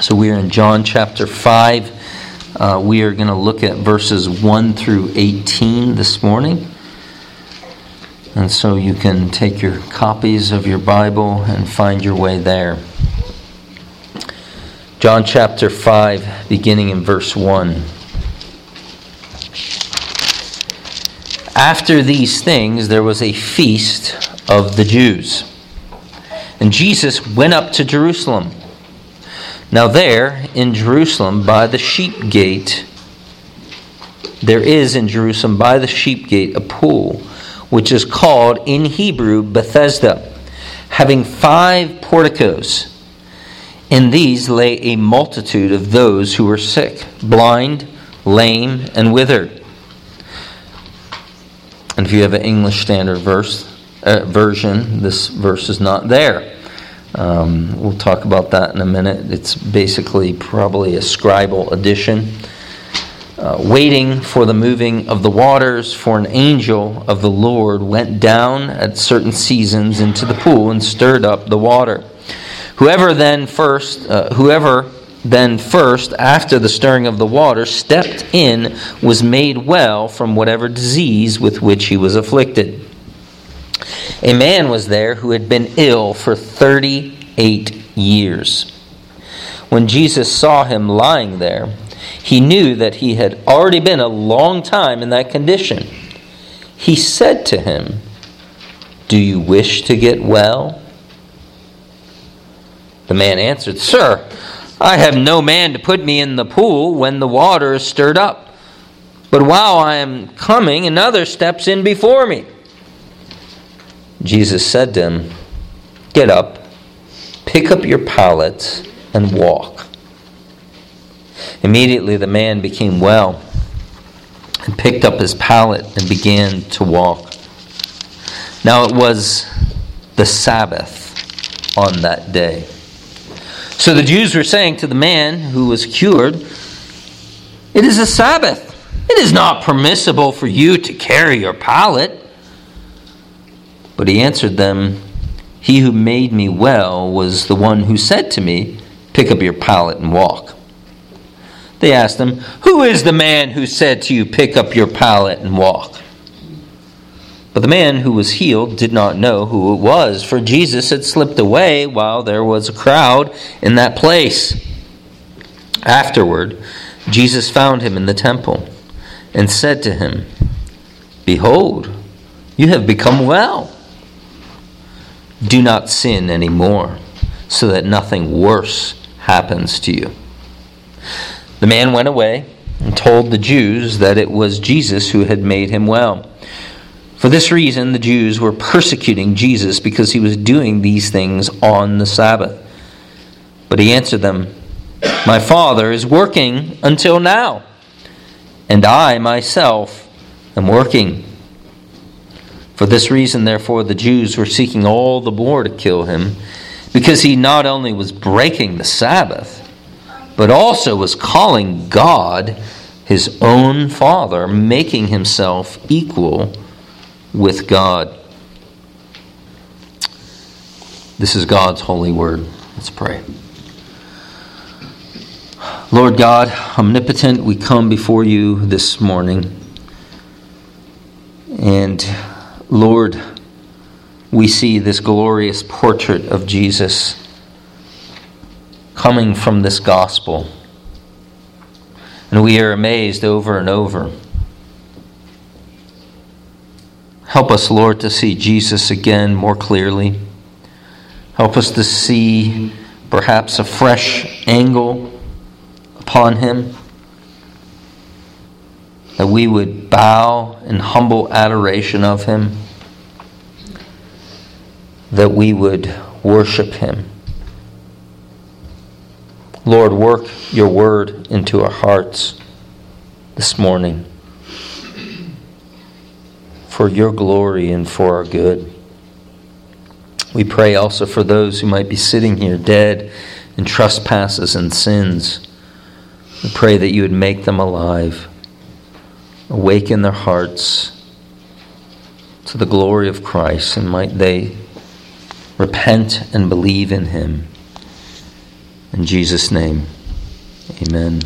So we are in John chapter 5. We are going to look at verses 1 through 18 this morning. And so you can take your copies of your Bible and find your way there. John chapter 5, beginning in verse 1. After these things, there was a feast of the Jews. And Jesus went up to Jerusalem. Now there, in Jerusalem, by the sheep gate, there is in Jerusalem by the sheep gate a pool, which is called in Hebrew Bethesda, having 5 porticos. In these lay a multitude of those who were sick, blind, lame, and withered. And if you have an English Standard Version, this verse is not there. We'll talk about that in a minute. It's basically probably a scribal addition. Waiting for the moving of the waters, for an angel of the Lord went down at certain seasons into the pool and stirred up the water. Whoever then first, after the stirring of the water, stepped in, was made well from whatever disease with which he was afflicted. A man was there who had been ill for 38 years. When Jesus saw him lying there, he knew that he had already been a long time in that condition. He said to him, "Do you wish to get well?" The man answered, "Sir, I have no man to put me in the pool when the water is stirred up. But while I am coming, another steps in before me." Jesus said to him, "Get up, pick up your pallet, and walk." Immediately the man became well and picked up his pallet and began to walk. Now it was the Sabbath on that day. So the Jews were saying to the man who was cured, "It is a Sabbath. It is not permissible for you to carry your pallet." But he answered them, "He who made me well was the one who said to me, 'Pick up your pallet and walk.'" They asked him, "Who is the man who said to you, 'Pick up your pallet and walk'?" But the man who was healed did not know who it was, for Jesus had slipped away while there was a crowd in that place. Afterward, Jesus found him in the temple and said to him, "Behold, you have become well. Do not sin anymore, so that nothing worse happens to you." The man went away and told the Jews that it was Jesus who had made him well. For this reason, the Jews were persecuting Jesus because he was doing these things on the Sabbath. But he answered them, "My Father is working until now, and I myself am working." For this reason, therefore, the Jews were seeking all the more to kill him, because he not only was breaking the Sabbath, but also was calling God his own Father, making himself equal with God. This is God's holy word. Let's pray. Lord God, omnipotent, we come before you this morning. And Lord, we see this glorious portrait of Jesus coming from this gospel. And we are amazed over and over. Help us, Lord, to see Jesus again more clearly. Help us to see perhaps a fresh angle upon him. That we would bow in humble adoration of him. That we would worship him. Lord, work your word into our hearts this morning for your glory and for our good. We pray also for those who might be sitting here dead in trespasses and sins. We pray that you would make them alive, awaken their hearts to the glory of Christ, and might they repent and believe in him. In Jesus' name, Amen.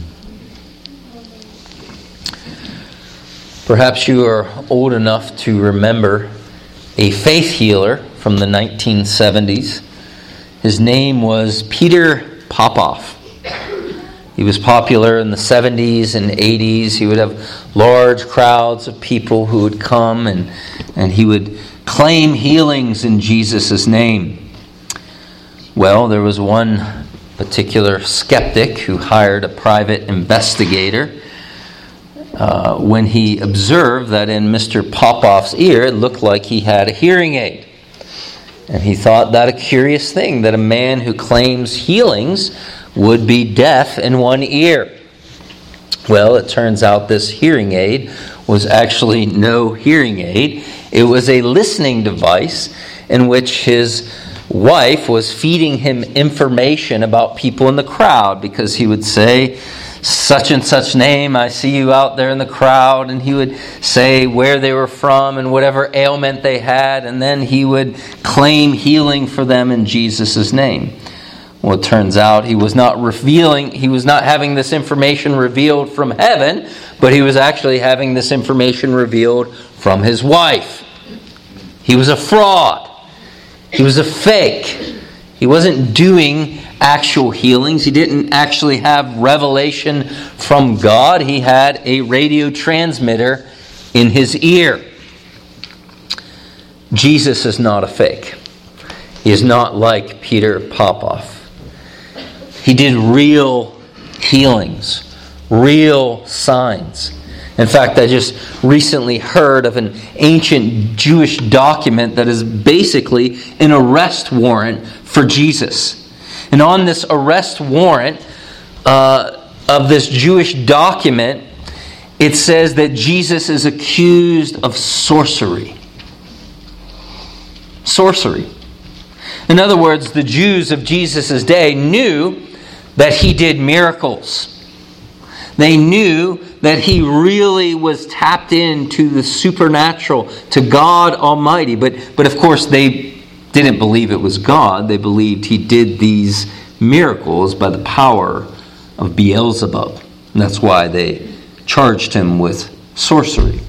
Perhaps you are old enough to remember a faith healer from the 1970s. His name was Peter Popoff. He was popular in the 70s and 80s. He would have large crowds of people who would come and he would claim healings in Jesus' name. Well, there was one particular skeptic who hired a private investigator when he observed that in Mr. Popoff's ear it looked like he had a hearing aid. And he thought that a curious thing, that a man who claims healings would be deaf in one ear. Well, it turns out this hearing aid was actually no hearing aid. It was a listening device in which his wife was feeding him information about people in the crowd, because he would say, such and such name, I see you out there in the crowd, and he would say where they were from and whatever ailment they had, and then he would claim healing for them in Jesus' name. Well, it turns out he was not having this information revealed from heaven, but he was actually having this information revealed from his wife. He was a fraud. He was a fake. He wasn't doing actual healings. He didn't actually have revelation from God. He had a radio transmitter in his ear. Jesus is not a fake. He is not like Peter Popoff. He did real healings, real signs. In fact, I just recently heard of an ancient Jewish document that is basically an arrest warrant for Jesus. And on this arrest warrant of this Jewish document, it says that Jesus is accused of sorcery. Sorcery. In other words, the Jews of Jesus' day knew that he did miracles. They knew that he really was tapped into the supernatural, to God Almighty. But of course, they didn't believe it was God. They believed he did these miracles by the power of Beelzebub. And that's why they charged him with sorcery.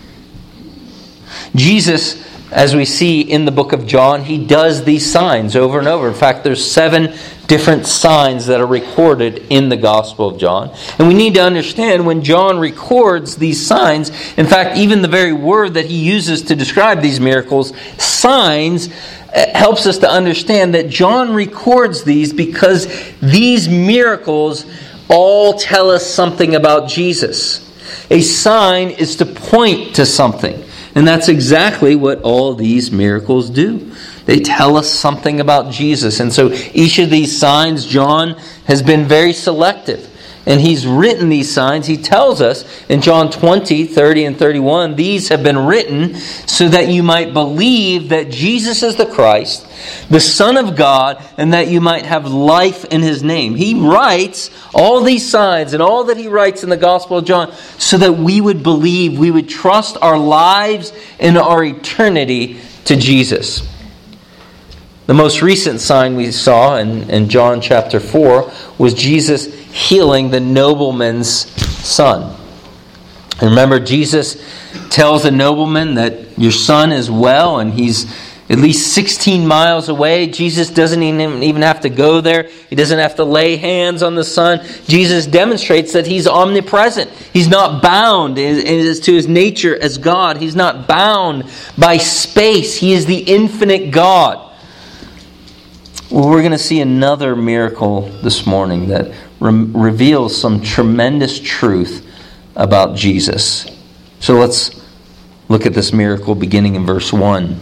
Jesus, as we see in the book of John, he does these signs over and over. In fact, there's 7 different signs that are recorded in the Gospel of John. And we need to understand when John records these signs, in fact, even the very word that he uses to describe these miracles, signs, helps us to understand that John records these because these miracles all tell us something about Jesus. A sign is to point to something. And that's exactly what all these miracles do. They tell us something about Jesus. And so each of these signs, John has been very selective. And he's written these signs. He tells us in John 20, 30, and 31, these have been written so that you might believe that Jesus is the Christ, the Son of God, and that you might have life in his name. He writes all these signs and all that he writes in the Gospel of John so that we would believe, we would trust our lives and our eternity to Jesus. The most recent sign we saw in John chapter 4 was Jesus healing the nobleman's son. And remember, Jesus tells the nobleman that your son is well and he's at least 16 miles away. Jesus doesn't even have to go there. He doesn't have to lay hands on the son. Jesus demonstrates that he's omnipresent. He's not bound as to his nature as God. He's not bound by space. He is the infinite God. Well, we're going to see another miracle this morning that reveals some tremendous truth about Jesus. So let's look at this miracle beginning in verse 1.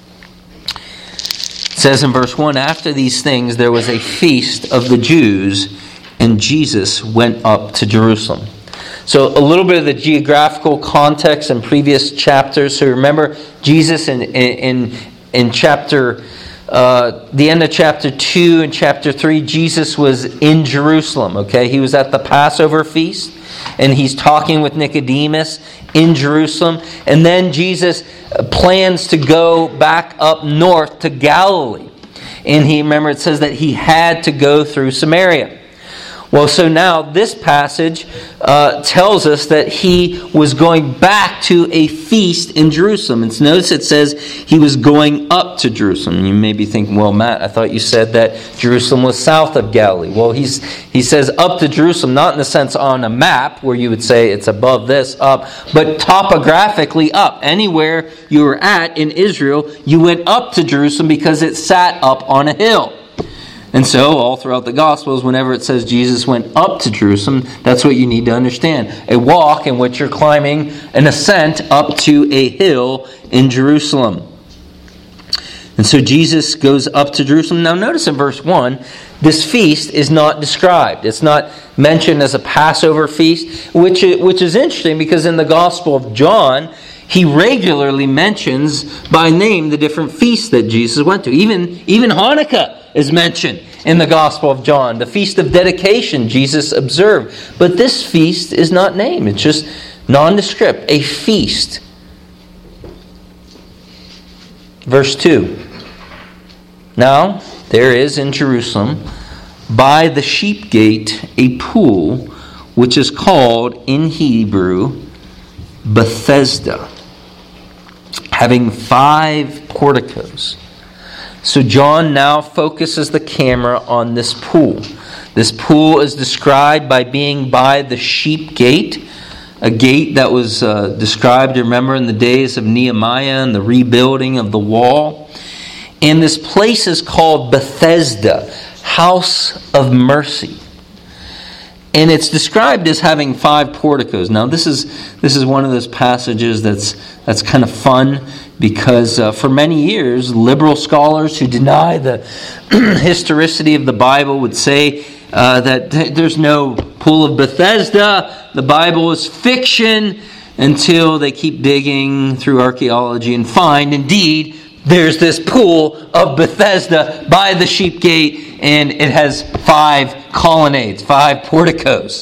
It says in verse 1, after these things there was a feast of the Jews, and Jesus went up to Jerusalem. So a little bit of the geographical context in previous chapters. So remember, Jesus in chapter the end of chapter 2 and chapter 3, Jesus was in Jerusalem. Okay, he was at the Passover feast, and he's talking with Nicodemus in Jerusalem. And then Jesus plans to go back up north to Galilee. And remember, it says that he had to go through Samaria. Well, so now this passage tells us that he was going back to a feast in Jerusalem. And notice it says he was going up to Jerusalem. You may be thinking, well, Matt, I thought you said that Jerusalem was south of Galilee. Well, he says up to Jerusalem, not in the sense on a map where you would say it's above this, up, but topographically up. Anywhere you were at in Israel, you went up to Jerusalem because it sat up on a hill. And so, all throughout the Gospels, whenever it says Jesus went up to Jerusalem, that's what you need to understand. A walk in which you're climbing an ascent up to a hill in Jerusalem. And so Jesus goes up to Jerusalem. Now notice in verse 1, this feast is not described. It's not mentioned as a Passover feast, which is interesting because in the Gospel of John, he regularly mentions by name the different feasts that Jesus went to. Even Hanukkah is mentioned in the Gospel of John. The Feast of Dedication Jesus observed. But this feast is not named. It's just nondescript. A feast. Verse 2. Now, there is in Jerusalem, by the sheep gate, a pool, which is called in Hebrew, Bethesda, having 5 porticos. So John now focuses the camera on this pool. This pool is described by being by the sheep gate, a gate that was described, remember, in the days of Nehemiah and the rebuilding of the wall. And this place is called Bethesda, House of Mercy. And it's described as having 5 porticos. Now this is one of those passages that's kind of fun because for many years, liberal scholars who deny the historicity of the Bible would say that there's no pool of Bethesda, the Bible is fiction, until they keep digging through archaeology and find, indeed, there's this pool of Bethesda by the sheep gate, and it has 5 colonnades, 5 porticos.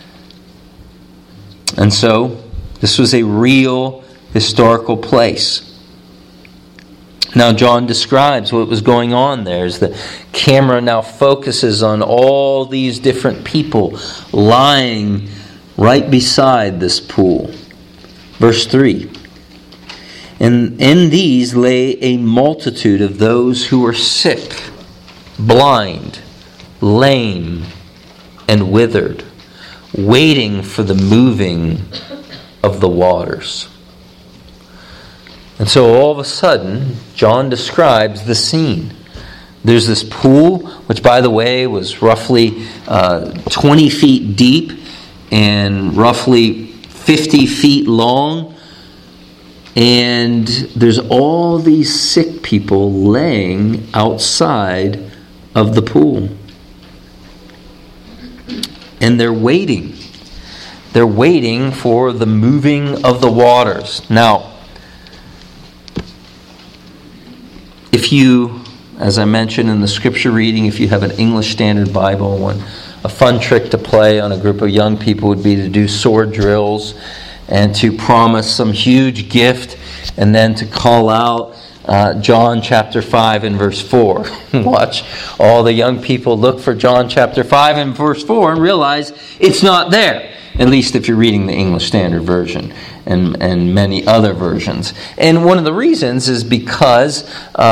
And so, this was a real historical place. Now, John describes what was going on there as the camera now focuses on all these different people lying right beside this pool. Verse 3. And in these lay a multitude of those who were sick, blind, lame, and withered, waiting for the moving of the waters. And so all of a sudden, John describes the scene. There's this pool, which by the way was roughly 20 feet deep and roughly 50 feet long. And there's all these sick people laying outside of the pool. And they're waiting. They're waiting for the moving of the waters. Now, if you, as I mentioned in the scripture reading, if you have an English Standard Bible, a fun trick to play on a group of young people would be to do sword drills and to promise some huge gift and then to call out John chapter 5 and verse 4. Watch all the young people look for John chapter 5 and verse 4 and realize it's not there. At least if you're reading the English Standard Version and many other versions. And one of the reasons is because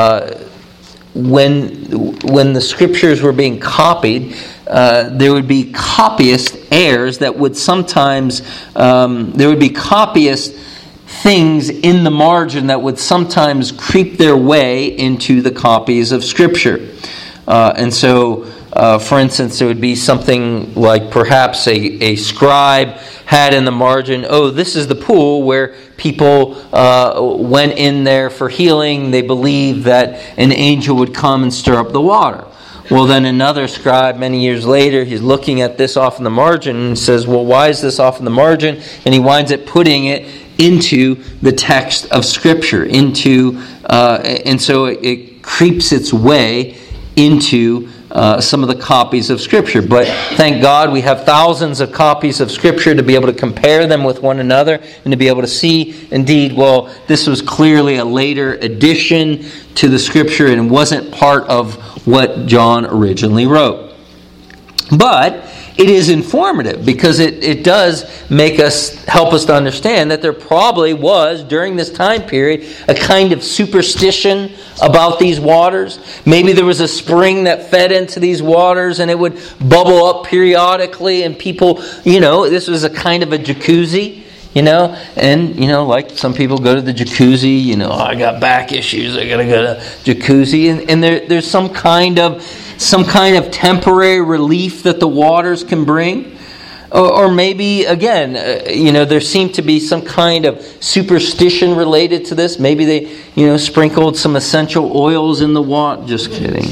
when the scriptures were being copied, there would be copyist errors that would sometimes, there would be copyist things in the margin that would sometimes creep their way into the copies of Scripture. And so, for instance, there would be something like perhaps a scribe had in the margin, oh, this is the pool where people went in there for healing. They believed that an angel would come and stir up the water. Well, then another scribe, many years later, he's looking at this off in the margin and says, well, why is this off in the margin? And he winds up putting it into the text of Scripture, and so it creeps its way into some of the copies of Scripture. But thank God we have thousands of copies of Scripture to be able to compare them with one another and to be able to see, indeed, well, this was clearly a later addition to the Scripture and wasn't part of what John originally wrote. But it is informative because it does help us to understand that there probably was, during this time period, a kind of superstition about these waters. Maybe there was a spring that fed into these waters and it would bubble up periodically, and people, this was a kind of a jacuzzi. And like some people go to the jacuzzi, I got back issues, I gotta go to jacuzzi, and there's some kind of temporary relief that the waters can bring. Or maybe, again, there seemed to be some kind of superstition related to this. Maybe they, sprinkled some essential oils in the water. Just kidding.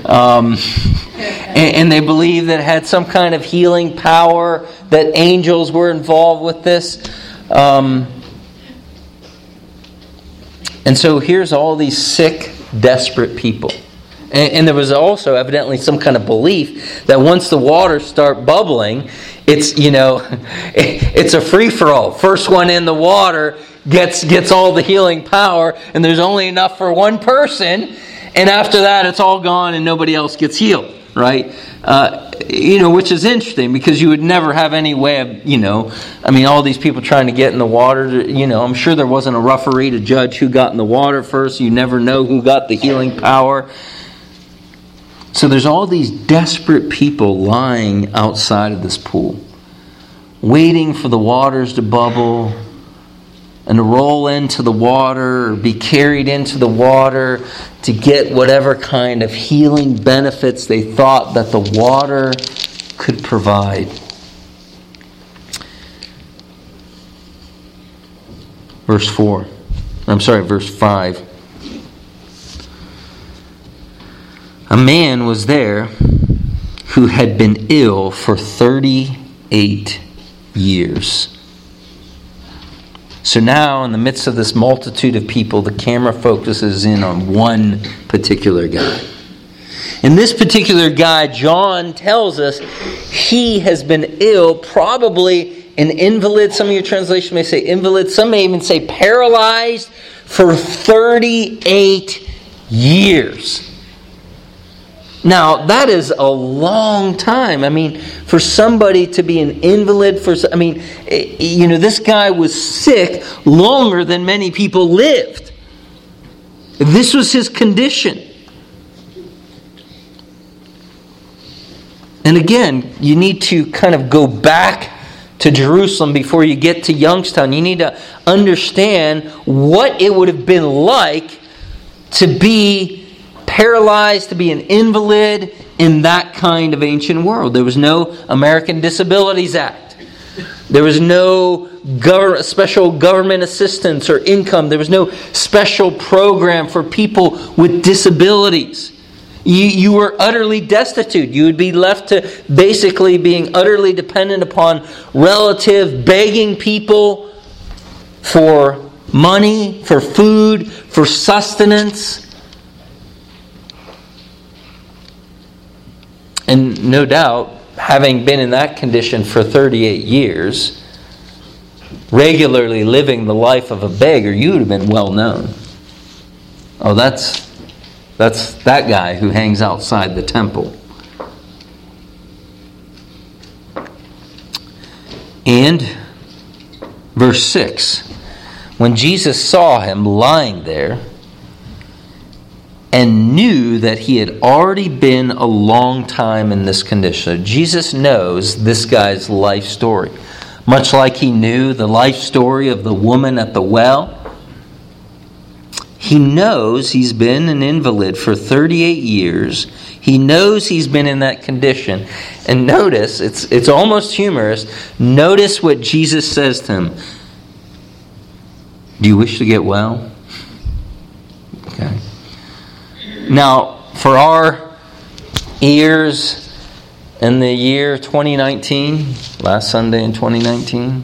And they believed that it had some kind of healing power, that angels were involved with this. And so here's all these sick, desperate people. And there was also evidently some kind of belief that once the waters start bubbling, it's it's a free-for-all. First one in the water gets all the healing power, and there's only enough for one person, and after that it's all gone and nobody else gets healed, right? Which is interesting because you would never have any way of, all these people trying to get in the water, I'm sure there wasn't a referee to judge who got in the water first. You never know who got the healing power. So there's all these desperate people lying outside of this pool, waiting for the waters to bubble and to roll into the water or be carried into the water to get whatever kind of healing benefits they thought that the water could provide. Verse 5. A man was there who had been ill for 38 years. So now, in the midst of this multitude of people, the camera focuses in on one particular guy. And this particular guy, John tells us, he has been ill, probably an invalid. Some of your translations may say invalid. Some may even say paralyzed for 38 years. Now, that is a long time. For somebody to be an invalid, this guy was sick longer than many people lived. This was his condition. And again, you need to kind of go back to Jerusalem before you get to Youngstown. You need to understand what it would have been like to be paralyzed, to be an invalid in that kind of ancient world. There was no American Disabilities Act. There was no special government assistance or income. There was no special program for people with disabilities. You were utterly destitute. You would be left to basically being utterly dependent upon relative, begging people for money, for food, for sustenance. And no doubt, having been in that condition for 38 years, regularly living the life of a beggar, you would have been well known. Oh, that's that guy who hangs outside the temple. And verse 6, when Jesus saw him lying there and knew that he had already been a long time in this condition. So Jesus knows this guy's life story. Much like he knew the life story of the woman at the well, he knows he's been an invalid for 38 years. He knows he's been in that condition. And notice, it's almost humorous. Notice what Jesus says to him. Do you wish to get well? Okay. Now, for our ears in the year 2019, last Sunday in 2019,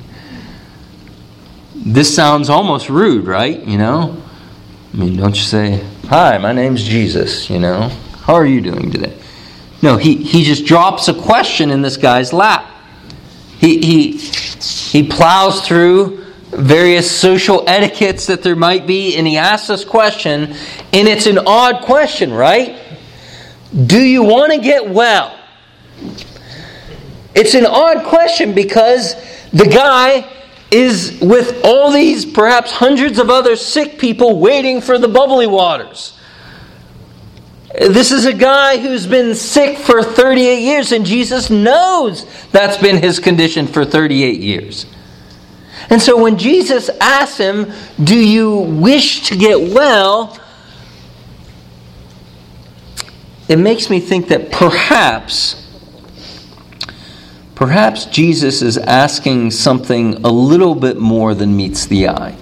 this sounds almost rude, right? Don't you say, "Hi, my name's Jesus, How are you doing today?" No, he just drops a question in this guy's lap. He plows through various social etiquettes that there might be, and he asks this question, and it's an odd question, right? Do you want to get well? It's an odd question because the guy is with all these perhaps hundreds of other sick people waiting for the bubbly waters. This is a guy who's been sick for 38 years, and Jesus knows that's been his condition for 38 years. And so when Jesus asks him, "Do you wish to get well?" it makes me think that perhaps Jesus is asking something a little bit more than meets the eye.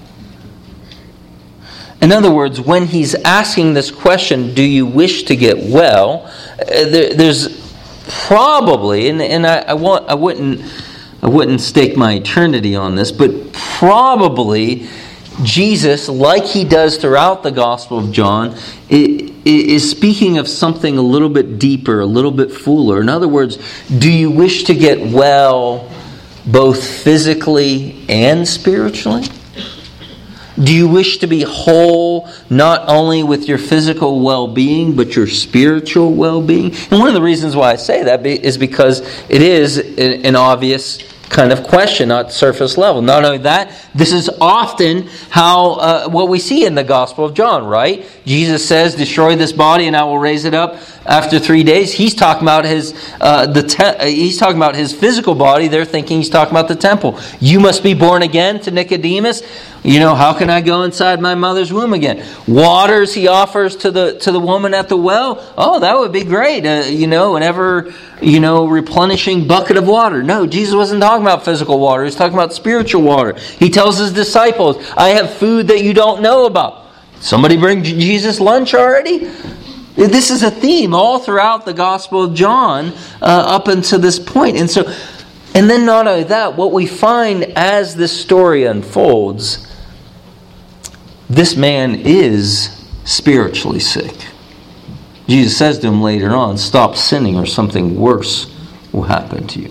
In other words, when he's asking this question, "Do you wish to get well?" there's probably, and I wouldn't stake my eternity on this, but probably Jesus, like he does throughout the Gospel of John, is speaking of something a little bit deeper, a little bit fuller. In other words, do you wish to get well both physically and spiritually? Do you wish to be whole not only with your physical well-being, but your spiritual well-being? And one of the reasons why I say that is because it is an obvious kind of question, not surface level. Not only that, this is often how what we see in the Gospel of John, right? Jesus says, "Destroy this body, and I will raise it up after 3 days." He's talking about his physical body. They're thinking he's talking about the temple. "You must be born again," to Nicodemus. How can I go inside my mother's womb again? Waters he offers to the woman at the well. Oh, that would be great. Whenever, replenishing bucket of water. No, Jesus wasn't talking about physical water. He's talking about spiritual water. He tells his disciples, "I have food that you don't know about." Somebody bring Jesus lunch already? This is a theme all throughout the Gospel of John up until this point. And then not only that, what we find as this story unfolds, this man is spiritually sick. Jesus says to him later on, "Stop sinning or something worse will happen to you."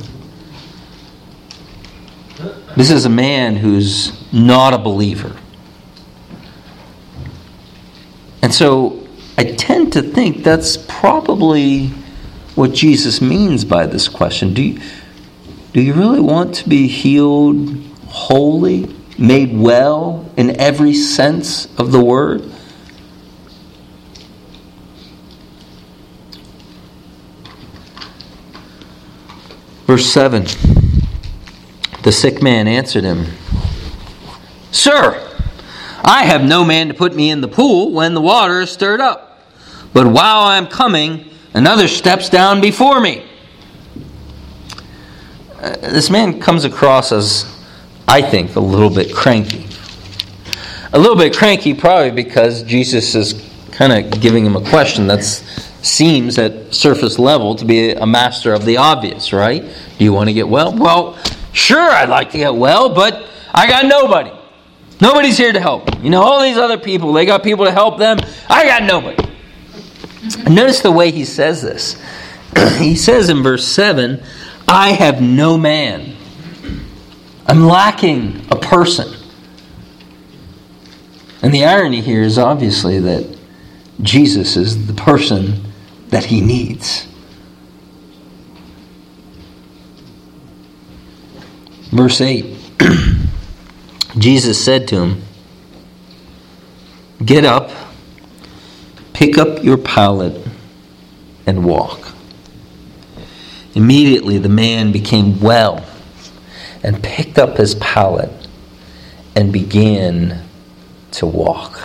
This is a man who's not a believer. And so I tend to think that's probably what Jesus means by this question. Do you really want to be healed wholly, made well in every sense of the word? Verse 7. The sick man answered him, "Sir, I have no man to put me in the pool when the water is stirred up. But while I am coming, another steps down before me." This man comes across as, I think, a little bit cranky. A little bit cranky probably because Jesus is kind of giving him a question that seems at surface level to be a master of the obvious, right? Do you want to get well? Well, sure, I'd like to get well, but I got nobody. Nobody's here to help. All these other people, they got people to help them. I got nobody. And notice the way he says this. He says in verse 7, "I have no man." I'm lacking a person. And the irony here is obviously that Jesus is the person that he needs. Verse 8. Jesus said to him, "Get up, pick up your pallet, and walk." Immediately the man became well and picked up his pallet and began to walk.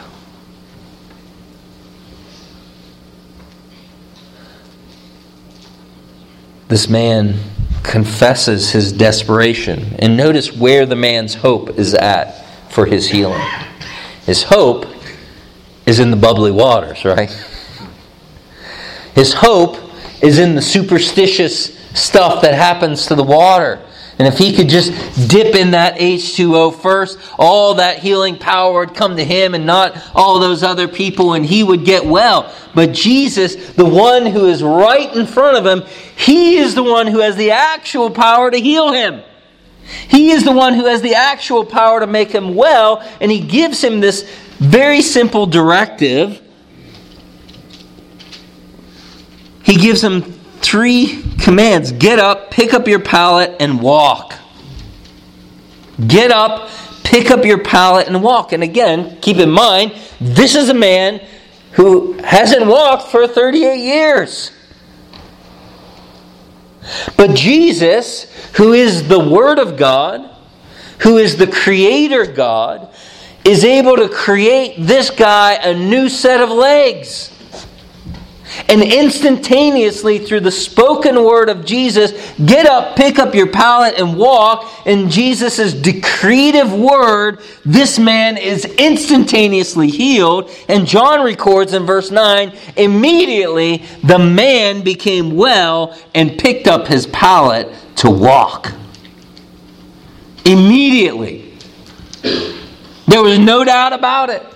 This man confesses his desperation. And notice where the man's hope is at for his healing. His hope is in the bubbly waters, right? His hope is in the superstitious stuff that happens to the water. And if he could just dip in that H2O first, all that healing power would come to him and not all those other people, and he would get well. But Jesus, the one who is right in front of him, he is the one who has the actual power to heal him. He is the one who has the actual power to make him well, and he gives him this very simple directive. He gives him 3 commands. Get up, pick up your pallet, and walk. Get up, pick up your pallet, and walk. And again, keep in mind, this is a man who hasn't walked for 38 years. But Jesus, who is the Word of God, who is the Creator God, is able to create this guy a new set of legs. And instantaneously, through the spoken word of Jesus, get up, pick up your pallet, and walk. In Jesus' decretive word, this man is instantaneously healed. And John records in verse 9, immediately the man became well and picked up his pallet to walk. Immediately. There was no doubt about it.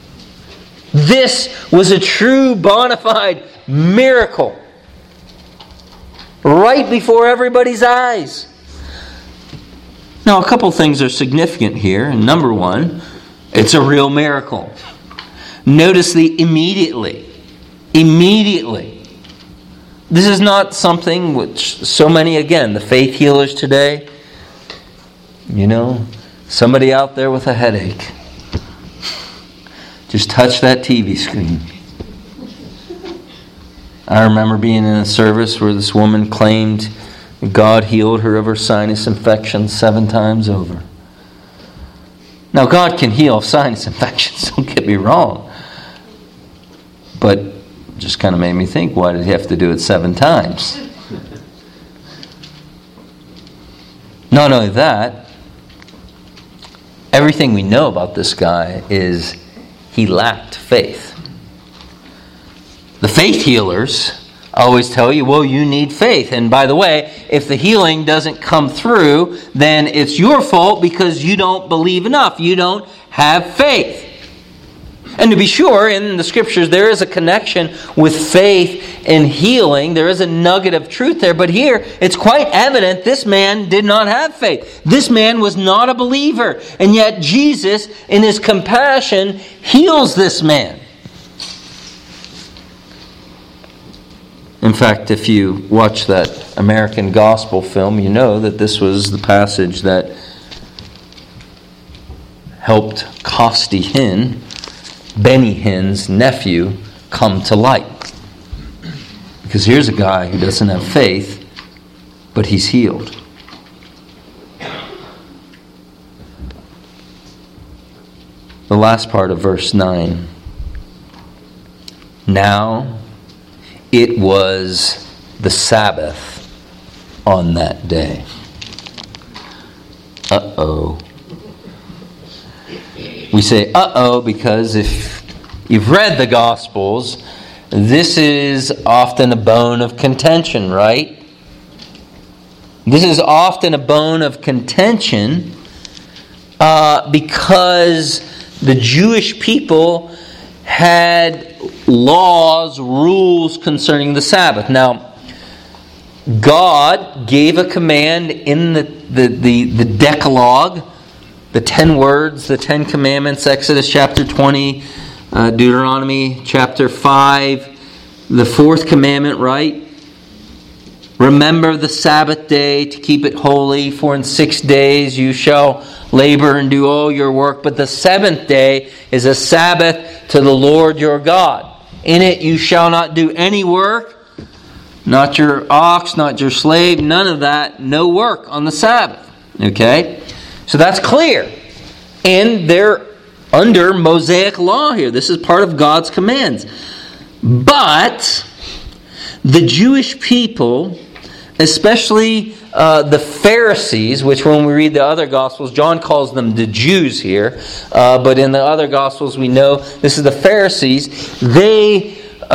This was a true bona fide miracle. Right before everybody's eyes. Now, a couple things are significant here. And number one, it's a real miracle. Notice the immediately. Immediately. This is not something which so many, again, the faith healers today, somebody out there with a headache. Just touch that TV screen. I remember being in a service where this woman claimed God healed her of her sinus infection 7 times over. Now, God can heal sinus infections, don't get me wrong. But it just kind of made me think, why did he have to do it 7 times? Not only that, everything we know about this guy is he lacked faith. The faith healers always tell you, well, you need faith. And by the way, if the healing doesn't come through, then it's your fault because you don't believe enough. You don't have faith. And to be sure, in the Scriptures, there is a connection with faith and healing. There is a nugget of truth there. But here, it's quite evident this man did not have faith. This man was not a believer. And yet Jesus, in His compassion, heals this man. In fact, if you watch that American Gospel film, you know that this was the passage that helped Costi Hinn, Benny Hinn's nephew, come to light. Because here's a guy who doesn't have faith, but he's healed. The last part of verse 9. Now it was the Sabbath on that day. Uh-oh. We say uh-oh because if you've read the Gospels, this is often a bone of contention, right? This is often a bone of contention because the Jewish people had laws, rules concerning the Sabbath. Now, God gave a command in the Decalogue, the 10 words, the 10 commandments, Exodus chapter 20, Deuteronomy chapter 5, the 4th commandment, right? Remember the Sabbath day to keep it holy, for in 6 days you shall labor and do all your work, but the 7th day is a Sabbath to the Lord your God. In it you shall not do any work, not your ox, not your slave, none of that, no work on the Sabbath. Okay? So that's clear. And they're under Mosaic law here. This is part of God's commands. But the Jewish people, especially the Pharisees, which when we read the other Gospels, John calls them the Jews here, but in the other Gospels we know this is the Pharisees. They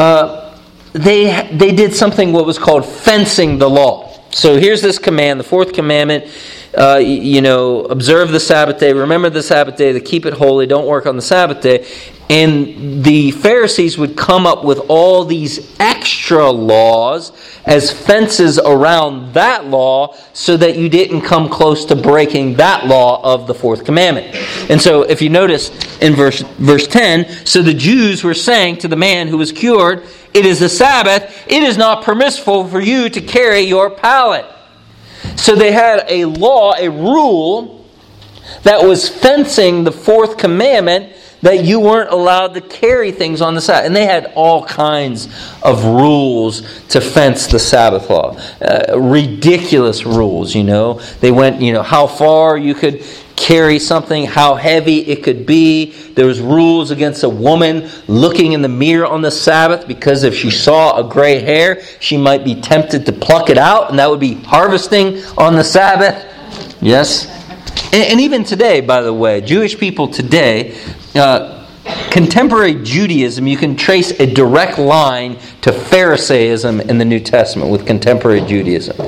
did something what was called fencing the law. So here's this command, the 4th commandment, observe the Sabbath day, remember the Sabbath day, to keep it holy, don't work on the Sabbath day. And the Pharisees would come up with all these extra laws as fences around that law so that you didn't come close to breaking that law of the fourth commandment. And so if you notice in verse 10, so the Jews were saying to the man who was cured, "It is the Sabbath, it is not permissible for you to carry your pallet." So they had a law, a rule that was fencing the fourth commandment, that you weren't allowed to carry things on the Sabbath. And they had all kinds of rules to fence the Sabbath law. Ridiculous rules, They went, how far you could carry something, how heavy it could be. There was rules against a woman looking in the mirror on the Sabbath, because if she saw a gray hair, she might be tempted to pluck it out, and that would be harvesting on the Sabbath. Yes? And even today, by the way, Jewish people today, contemporary Judaism, you can trace a direct line to Pharisaism in the New Testament with contemporary Judaism.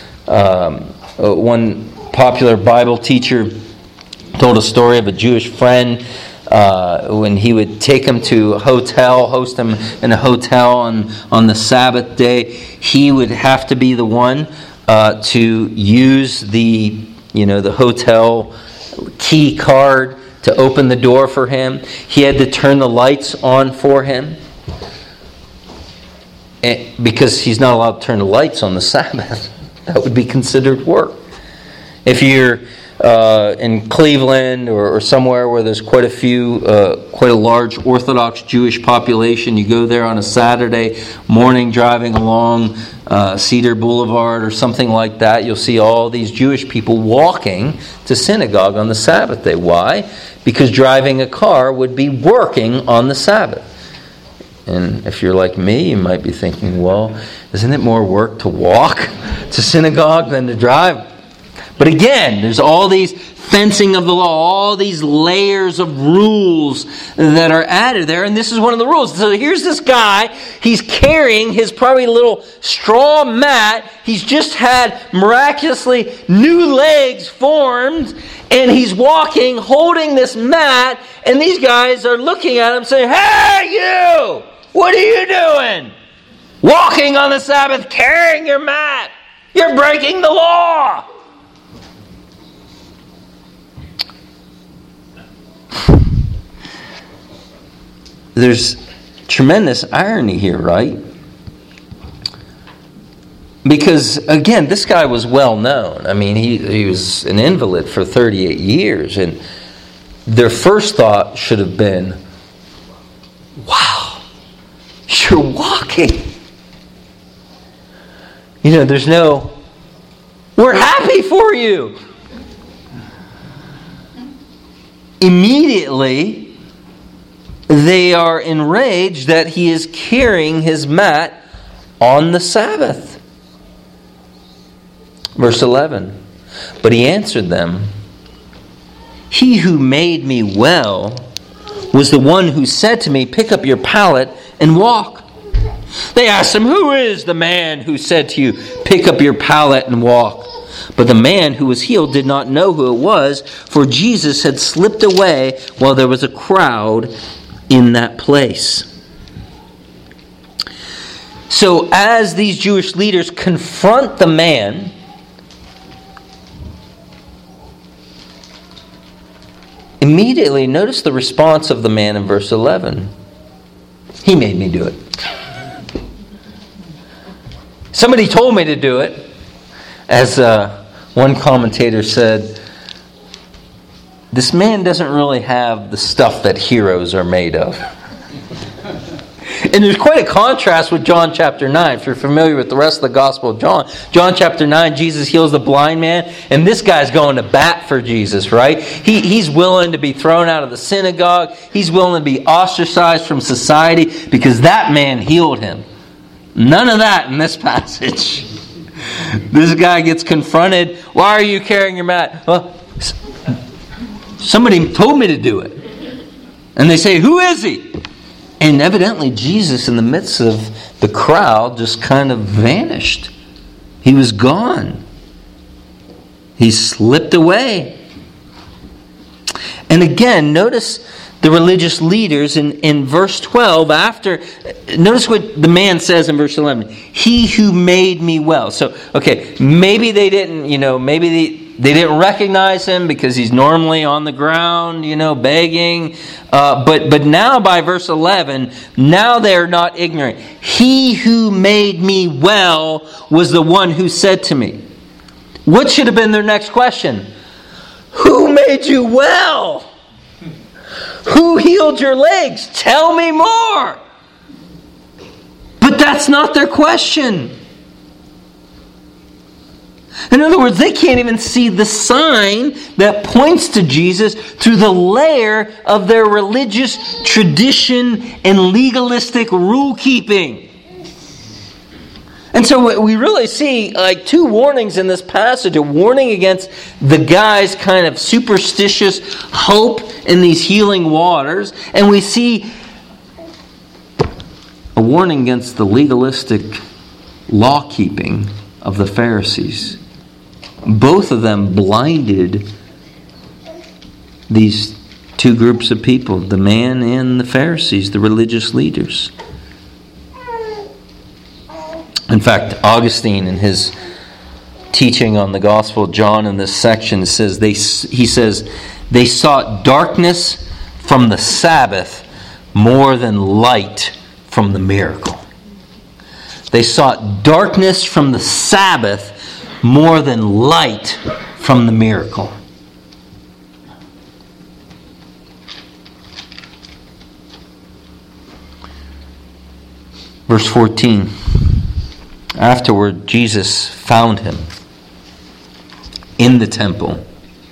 One popular Bible teacher told a story of a Jewish friend when he would take him to a hotel, host him in a hotel on the Sabbath day. He would have to be the one to use the hotel key card to open the door for him. He had to turn the lights on for him, because he's not allowed to turn the lights on the Sabbath. That would be considered work. If you're in Cleveland or somewhere where there's quite a large Orthodox Jewish population, you go there on a Saturday morning driving along Cedar Boulevard or something like that, you'll see all these Jewish people walking to synagogue on the Sabbath day. Why? Because driving a car would be working on the Sabbath. And if you're like me, you might be thinking, well, isn't it more work to walk to synagogue than to drive? But again, there's all these fencing of the law, all these layers of rules that are added there, and this is one of the rules. So here's this guy, he's carrying his probably little straw mat, he's just had miraculously new legs formed, and he's walking, holding this mat, and these guys are looking at him saying, "Hey, you! What are you doing? Walking on the Sabbath, carrying your mat! You're breaking the law!" There's tremendous irony here, right? Because, again, this guy was well known. I mean, he was an invalid for 38 years. And their first thought should have been, wow, you're walking. There's no, we're happy for you. Immediately, they are enraged that he is carrying his mat on the Sabbath. Verse 11. But he answered them, "He who made me well was the one who said to me, 'Pick up your pallet and walk.'" They asked him, "Who is the man who said to you, 'Pick up your pallet and walk'?" But the man who was healed did not know who it was, for Jesus had slipped away while there was a crowd in that place. So as these Jewish leaders confront the man, immediately notice the response of the man in verse 11. He made me do it. Somebody told me to do it. As one commentator said, this man doesn't really have the stuff that heroes are made of. And there's quite a contrast with John chapter 9. If you're familiar with the rest of the Gospel of John, John chapter 9, Jesus heals the blind man, and this guy's going to bat for Jesus, right? He's willing to be thrown out of the synagogue. He's willing to be ostracized from society because that man healed him. None of that in this passage. This guy gets confronted. "Why are you carrying your mat?" "Well, somebody told me to do it." And they say, "Who is he?" And evidently Jesus, in the midst of the crowd, just kind of vanished. He was gone. He slipped away. And again, notice the religious leaders in verse 12, notice what the man says in verse 11. He who made me well. So, okay, maybe they didn't, maybe they didn't recognize him because he's normally on the ground, begging. But now by verse 11, now they're not ignorant. He who made me well was the one who said to me. What should have been their next question? Who made you well? Who healed your legs? Tell me more. But that's not their question. In other words, they can't even see the sign that points to Jesus through the layer of their religious tradition and legalistic rule keeping. And so we really see like two warnings in this passage. A warning against the guy's kind of superstitious hope in these healing waters. And we see a warning against the legalistic law keeping of the Pharisees. Both of them blinded these two groups of people, the man and the Pharisees, the religious leaders. In fact, Augustine, in his teaching on the Gospel of John in this section, says they sought darkness from the Sabbath more than light from the miracle. They sought darkness from the Sabbath more than light from the miracle. Verse 14. Afterward, Jesus found him in the temple.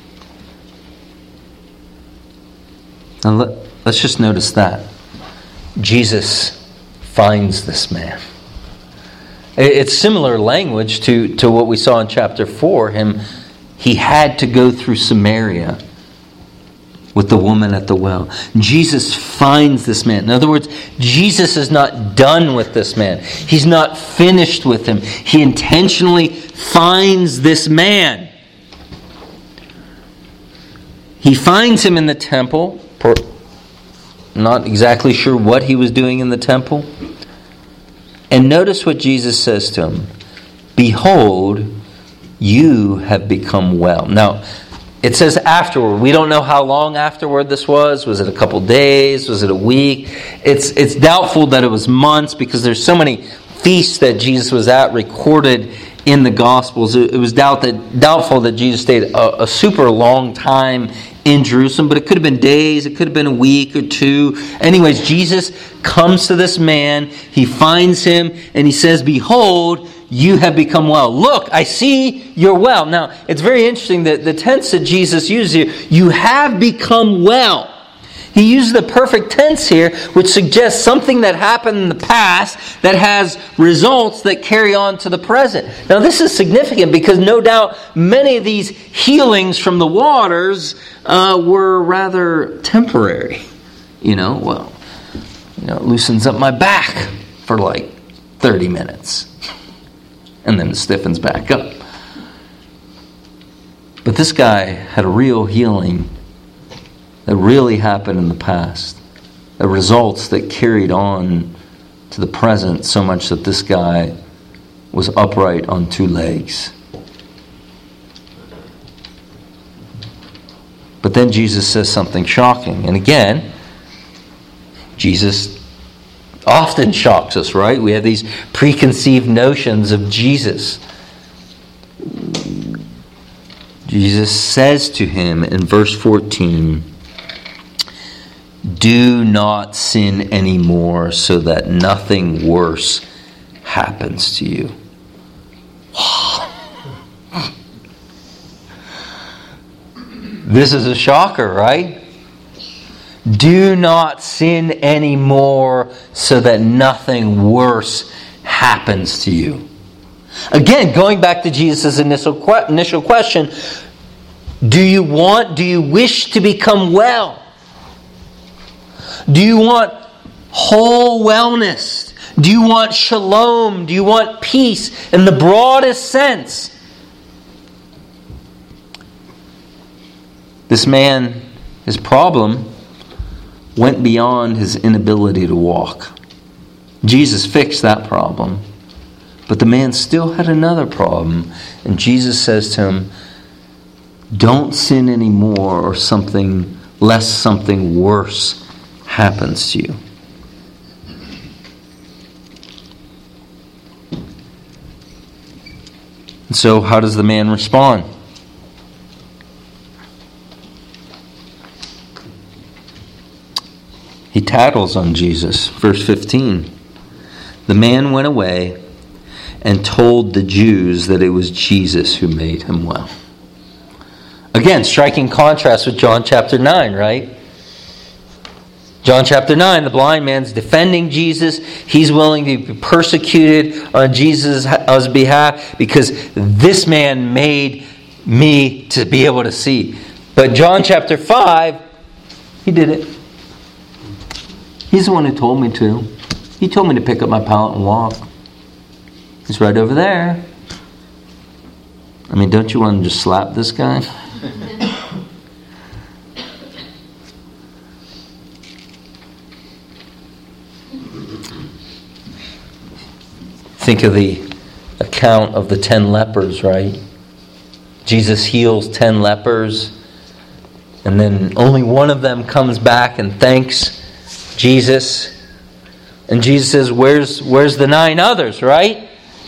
And let's just notice that. Jesus finds this man. It's similar language to what we saw in chapter 4. He had to go through Samaria with the woman at the well. Jesus finds this man. In other words, Jesus is not done with this man. He's not finished with him. He intentionally finds this man. He finds him in the temple. Not exactly sure what he was doing in the temple. And notice what Jesus says to him. Behold, you have become well. Now, it says afterward. We don't know how long afterward this was. Was it a couple days? Was it a week? It's doubtful that it was months because there's so many feasts that Jesus was at recorded in the Gospels. It was doubtful that Jesus stayed a super long time in Jerusalem, but it could have been days, it could have been a week or two. Anyways, Jesus comes to this man, he finds him, and he says, behold, you have become well. Look, I see you're well. Now, it's very interesting that the tense that Jesus uses here, you have become well. He uses the perfect tense here, which suggests something that happened in the past that has results that carry on to the present. Now, this is significant because no doubt many of these healings from the waters were rather temporary. It loosens up my back for like 30 minutes. And then it stiffens back up. But this guy had a real healing that really happened in the past. The results that carried on to the present so much that this guy was upright on two legs. But then Jesus says something shocking. And again, Jesus often shocks us, right? We have these preconceived notions of Jesus. Jesus says to him in verse 14, do not sin anymore so that nothing worse happens to you. This is a shocker, right? Do not sin anymore so that nothing worse happens to you. Again, going back to Jesus' initial question, do you wish to become well? Do you want whole wellness? Do you want shalom? Do you want peace in the broadest sense? This man, his problem went beyond his inability to walk. Jesus fixed that problem. But the man still had another problem. And Jesus says to him, don't sin anymore, or something worse happens to you. And so how does the man respond? He tattles on Jesus. Verse 15. The man went away and told the Jews that it was Jesus who made him well. Again, striking contrast with John chapter 9, right? John chapter 9, the blind man's defending Jesus. He's willing to be persecuted on Jesus' behalf because this man made me to be able to see. But John chapter 5, he did it. He's the one who told me to. He told me to pick up my pallet and walk. It's right over there. I mean, don't you want to just slap this guy? Think of the account of the 10 lepers, right? Jesus heals 10 lepers, and then only one of them comes back and thanks Jesus. And Jesus says, where's the 9 others, right?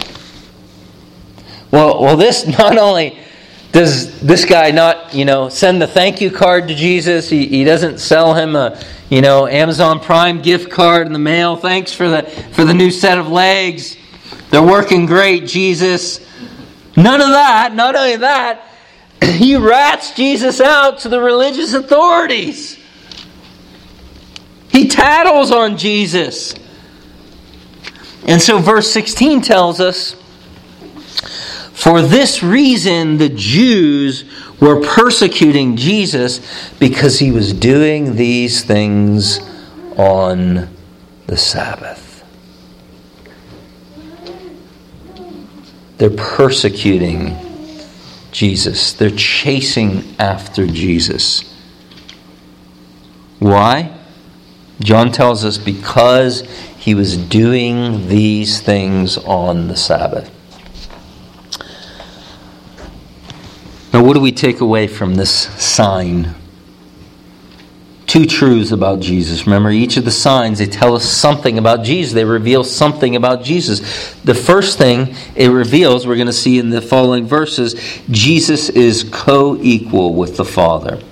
Well, this not only does this guy not, send the thank you card to Jesus, he doesn't sell him a, Amazon Prime gift card in the mail. Thanks for the new set of legs. They're working great, Jesus. None of that. Not only that, he rats Jesus out to the religious authorities. He tattles on Jesus. And so verse 16 tells us, for this reason the Jews were persecuting Jesus because he was doing these things on the Sabbath. They're persecuting Jesus. They're chasing after Jesus. Why? John tells us because he was doing these things on the Sabbath. Now, what do we take away from this sign? 2 truths about Jesus. Remember, each of the signs, they tell us something about Jesus. They reveal something about Jesus. The first thing it reveals, we're going to see in the following verses, Jesus is co-equal with the Father.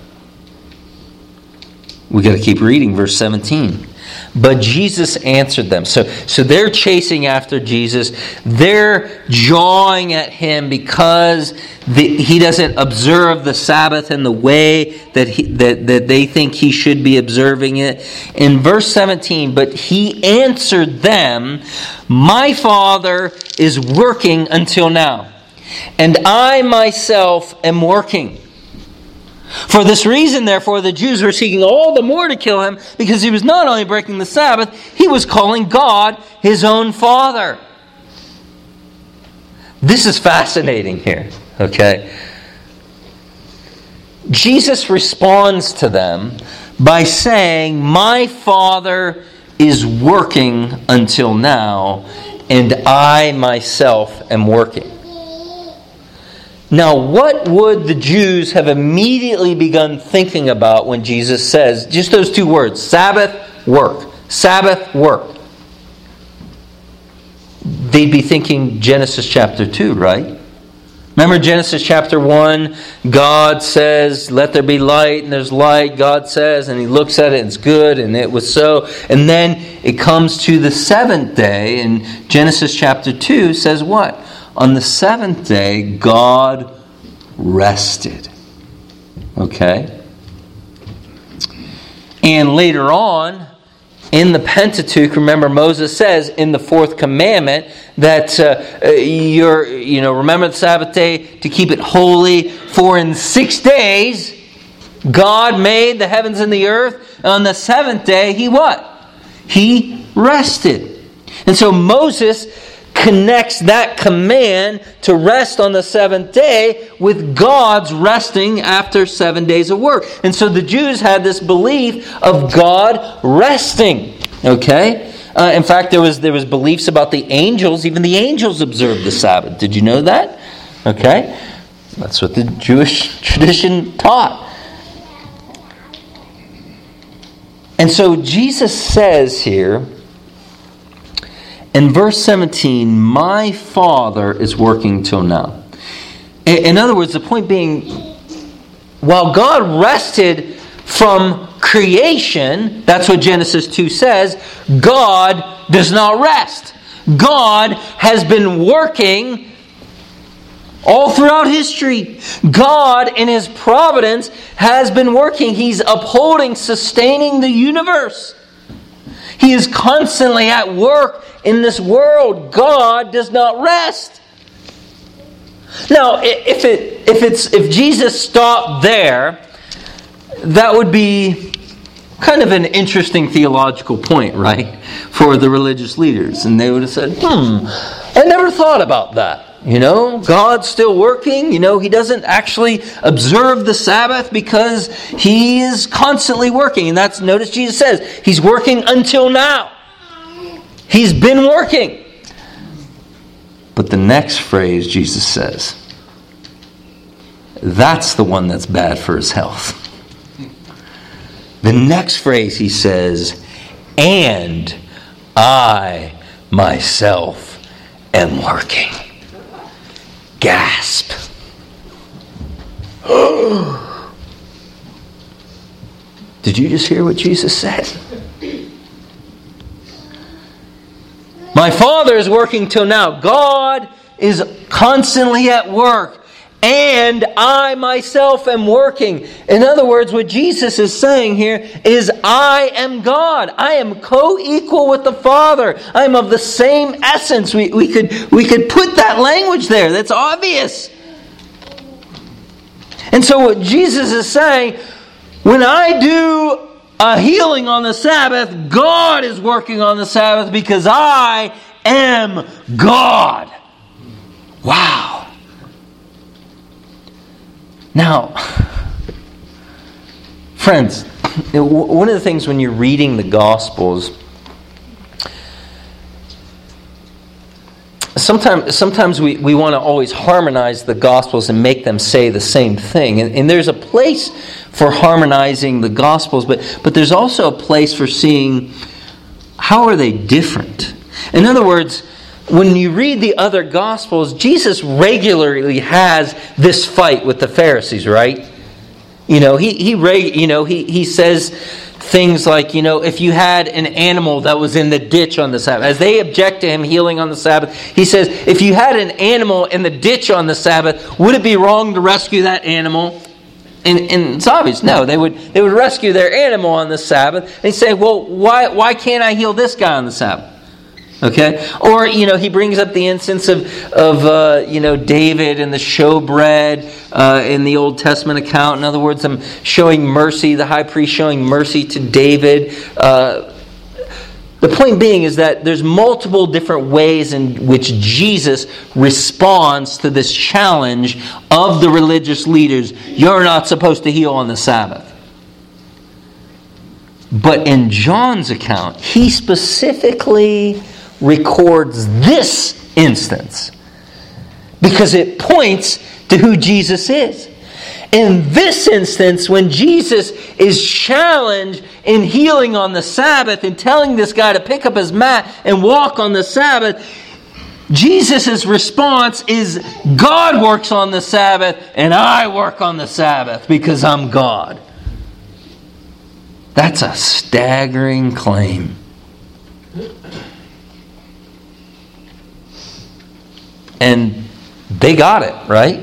We got to keep reading verse 17. But Jesus answered them. So they're chasing after Jesus. They're jawing at him because he doesn't observe the Sabbath in the way that they think he should be observing it. In verse 17, but he answered them, my Father is working until now, and I myself am working. For this reason, therefore, the Jews were seeking all the more to kill him, because he was not only breaking the Sabbath, he was calling God his own Father. This is fascinating here, okay? Jesus responds to them by saying, my Father is working until now, and I myself am working. Now, what would the Jews have immediately begun thinking about when Jesus says just those 2 words, Sabbath, work. Sabbath, work. They'd be thinking Genesis chapter 2, right? Remember Genesis chapter 1, God says, let there be light, and there's light, God says, and he looks at it, and it's good, and it was so. And then it comes to the 7th day, and Genesis chapter 2 says what? On the 7th day, God rested. Okay? And later on, in the Pentateuch, remember Moses says in the 4th commandment that remember the Sabbath day to keep it holy, for in 6 days God made the heavens and the earth. On the 7th day, he what? He rested. And so Moses connects that command to rest on the seventh day with God's resting after 7 days of work. And so the Jews had this belief of God resting. Okay? In fact, there was beliefs about the angels. Even the angels observed the Sabbath. Did you know that? Okay? That's what the Jewish tradition taught. And so Jesus says here, in verse 17, my Father is working till now. In other words, the point being, while God rested from creation, that's what Genesis 2 says, God does not rest. God has been working all throughout history. God, in His providence, has been working. He's upholding, sustaining the universe. He is constantly at work in this world. God does not rest. Now, if Jesus stopped there, that would be kind of an interesting theological point, right? For the religious leaders. And they would have said, I never thought about that. God's still working. He doesn't actually observe the Sabbath because He is constantly working. And notice Jesus says, He's working until now. He's been working. But the next phrase Jesus says, that's the one that's bad for His health. The next phrase He says, and I myself am working. Gasp. Did you just hear what Jesus said? My Father is working till now. God is constantly at work. And I myself am working. In other words, what Jesus is saying here is, I am God. I am co-equal with the Father. I am of the same essence. We could put that language there. That's obvious. And so what Jesus is saying, when I do a healing on the Sabbath, God is working on the Sabbath because I am God. Wow. Now, friends, one of the things when you're reading the Gospels, sometimes we want to always harmonize the Gospels and make them say the same thing. And there's a place for harmonizing the Gospels, but there's also a place for seeing how are they different. In other words, when you read the other Gospels, Jesus regularly has this fight with the Pharisees, right? He says things like, if you had an animal that was in the ditch on the Sabbath, as they object to Him healing on the Sabbath, He says, if you had an animal in the ditch on the Sabbath, would it be wrong to rescue that animal? And it's obvious, no. They would rescue their animal on the Sabbath. And He'd say, well, why can't I heal this guy on the Sabbath? Okay? Or, He brings up the instance of David and the showbread in the Old Testament account. In other words, I'm showing mercy, the high priest showing mercy to David. The point being is that there's multiple different ways in which Jesus responds to this challenge of the religious leaders. You're not supposed to heal on the Sabbath. But in John's account, he specifically records this instance because it points to who Jesus is. In this instance, when Jesus is challenged in healing on the Sabbath and telling this guy to pick up his mat and walk on the Sabbath, Jesus' response is, God works on the Sabbath and I work on the Sabbath because I'm God. That's a staggering claim. And they got it, right?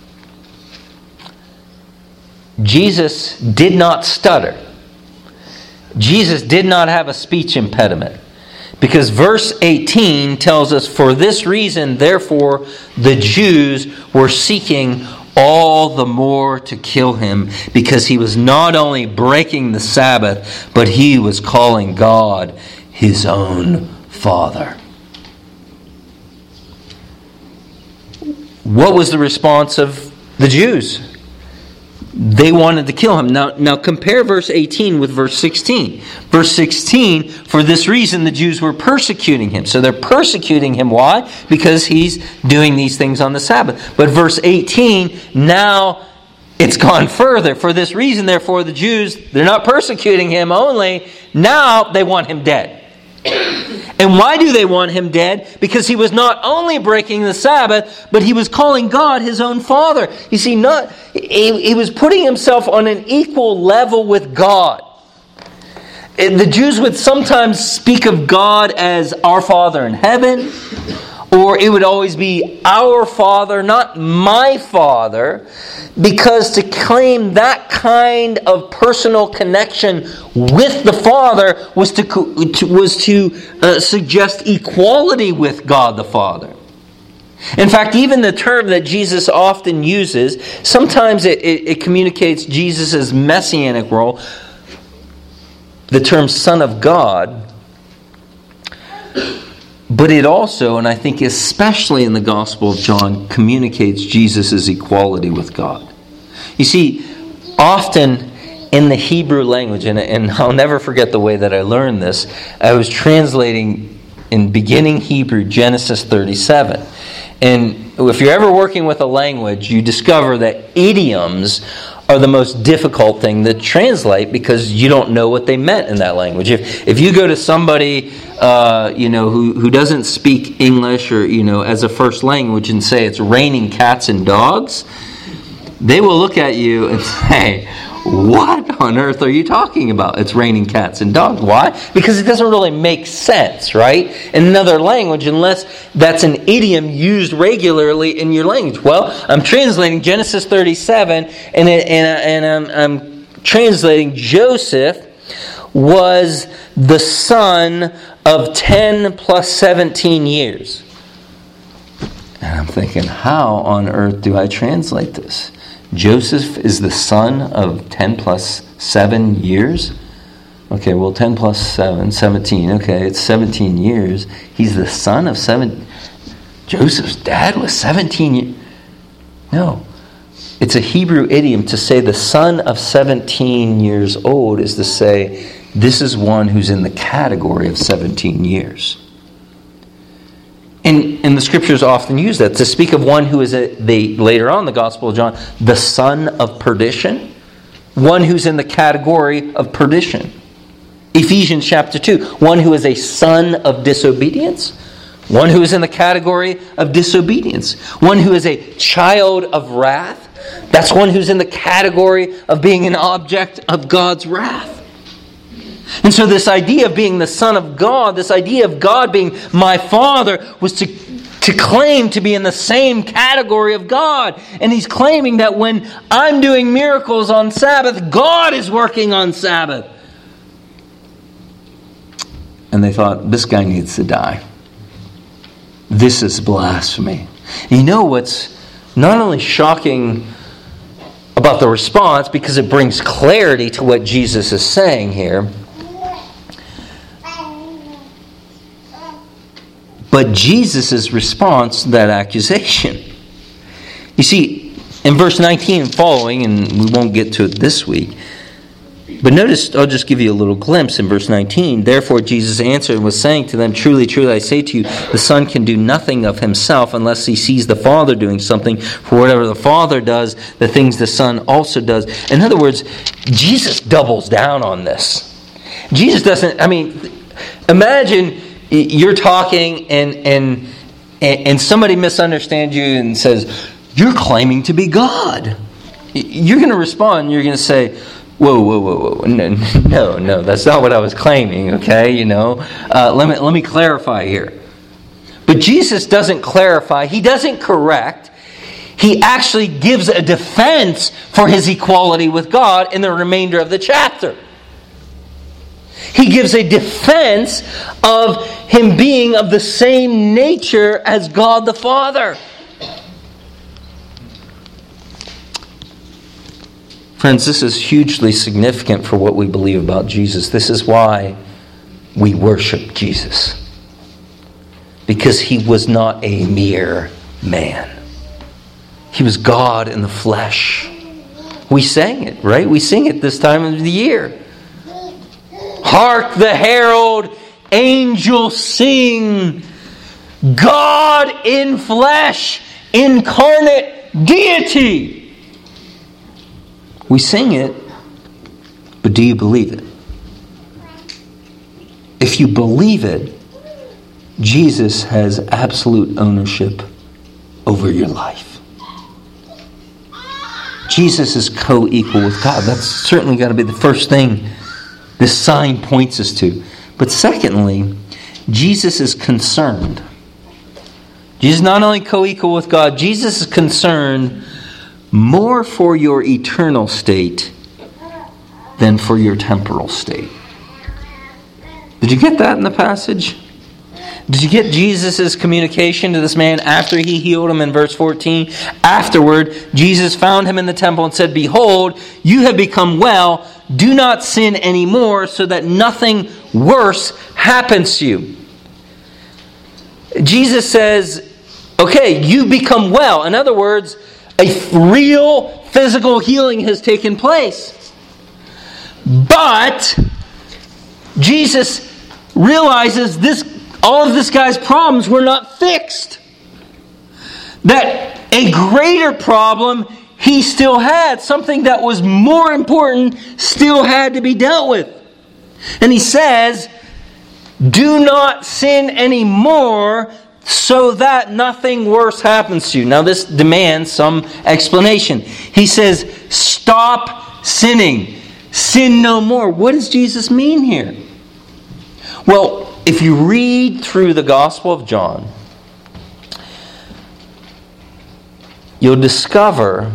Jesus did not stutter. Jesus did not have a speech impediment. Because verse 18 tells us, for this reason, therefore, the Jews were seeking all the more to kill Him, because He was not only breaking the Sabbath, but He was calling God His own Father. what was the response of the Jews? They wanted to kill him. Now compare verse 18 with verse 16. Verse 16, for this reason the Jews were persecuting him. So they're persecuting him. Why? Because he's doing these things on the Sabbath. But verse 18, now it's gone further. For this reason, therefore, the Jews, they're not persecuting him only. Now they want him dead. And why do they want him dead? Because he was not only breaking the Sabbath, but he was calling God his own Father. You see, he was putting himself on an equal level with God. The Jews would sometimes speak of God as our Father in heaven, or it would always be our Father, not my Father, because to claim that kind of personal connection with the Father was to suggest equality with God the Father. In fact, even the term that Jesus often uses, sometimes it communicates Jesus' messianic role. The term Son of God, but it also, and I think especially in the Gospel of John, communicates Jesus' equality with God. You see, often in the Hebrew language, and I'll never forget the way that I learned this, I was translating in beginning Hebrew Genesis 37. And if you're ever working with a language, you discover that idioms are the most difficult thing to translate because you don't know what they meant in that language. If you go to somebody who doesn't speak English or as a first language and say it's raining cats and dogs, they will look at you and say, what on earth are you talking about? It's raining cats and dogs. Why? Because it doesn't really make sense, right? In another language, unless that's an idiom used regularly in your language. Well, I'm translating Genesis 37, and I'm translating Joseph was the son of 10 plus 17 years. And I'm thinking, how on earth do I translate this? Joseph is the son of 10 plus 7 years? Okay, well 10 plus 7, 17. Okay, it's 17 years. He's the son of 7. Joseph's dad was 17 years. No. It's a Hebrew idiom to say the son of 17 years old is to say this is one who's in the category of 17 years. And the scriptures often use that to speak of one who is, later on in the Gospel of John, the son of perdition. One who's in the category of perdition. Ephesians chapter 2, one who is a son of disobedience. One who is in the category of disobedience. One who is a child of wrath. That's one who's in the category of being an object of God's wrath. And so this idea of being the Son of God, this idea of God being my Father, was to claim to be in the same category of God. And he's claiming that when I'm doing miracles on Sabbath, God is working on Sabbath. And they thought, this guy needs to die. This is blasphemy. You know what's not only shocking about the response, because it brings clarity to what Jesus is saying here, but Jesus' response to that accusation. You see, in verse 19 and following, and we won't get to it this week, but notice, I'll just give you a little glimpse in verse 19. Therefore Jesus answered and was saying to them, truly, truly, I say to you, the Son can do nothing of himself unless he sees the Father doing something. For whatever the Father does, the things the Son also does. In other words, Jesus doubles down on this. Jesus doesn't, imagine you're talking and somebody misunderstands you and says, you're claiming to be God. You're going to respond, you're going to say, whoa. No, that's not what I was claiming, okay? Let me clarify here. But Jesus doesn't clarify, he doesn't correct. He actually gives a defense for his equality with God in the remainder of the chapter. He gives a defense of him being of the same nature as God the Father. Friends, this is hugely significant for what we believe about Jesus. This is why we worship Jesus. Because he was not a mere man. He was God in the flesh. We sang it, right? We sing it this time of the year. Hark the herald angels sing, God in flesh, incarnate deity. We sing it, but do you believe it? If you believe it, Jesus has absolute ownership over your life. Jesus is co-equal with God. That's certainly got to be the first thing this sign points us to. But secondly, Jesus is concerned. Jesus is not only co-equal with God, Jesus is concerned more for your eternal state than for your temporal state. Did you get that in the passage? Did you get Jesus' communication to this man after he healed him in verse 14? Afterward, Jesus found him in the temple and said, Behold, you have become well. Do not sin anymore so that nothing worse happens to you. Jesus says, okay, you become well. In other words, a real physical healing has taken place. But Jesus realizes all of this guy's problems were not fixed. That a greater problem he still had, something that was more important, still had to be dealt with. And he says, do not sin anymore so that nothing worse happens to you. Now this demands some explanation. He says, stop sinning. Sin no more. What does Jesus mean here? Well, if you read through the Gospel of John, you'll discover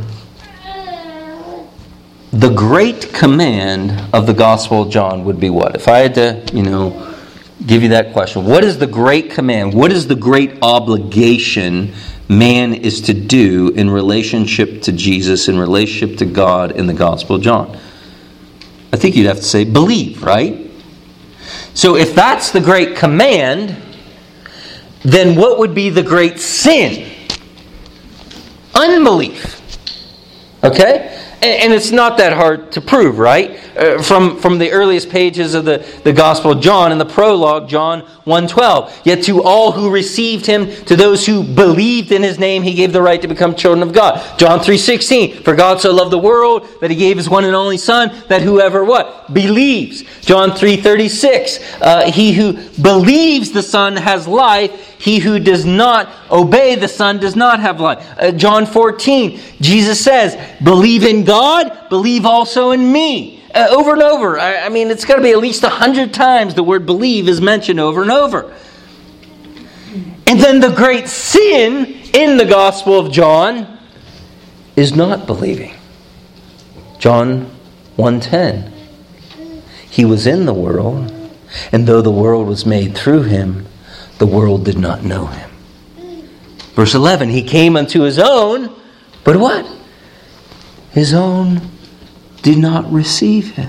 the great command of the Gospel of John would be what? If I had to, give you that question. What is the great command? What is the great obligation man is to do in relationship to Jesus, in relationship to God in the Gospel of John? I think you'd have to say believe, right? So if that's the great command, then what would be the great sin? Unbelief. Okay? And it's not that hard to prove, right? From the earliest pages of the Gospel of John, in the prologue, John 1:12. Yet to all who received him, to those who believed in his name, he gave the right to become children of God. John 3:16. For God so loved the world that he gave his one and only Son, that whoever what? Believes. John 3:36. He who believes the Son has life. He who does not obey the Son does not have life. John 14, Jesus says, believe in God, believe also in me. Over and over. I mean, it's got to be at least 100 times the word believe is mentioned over and over. And then the great sin in the Gospel of John is not believing. John 1:10. He was in the world, and though the world was made through him, the world did not know him. Verse 11, he came unto his own, but what? His own did not receive him.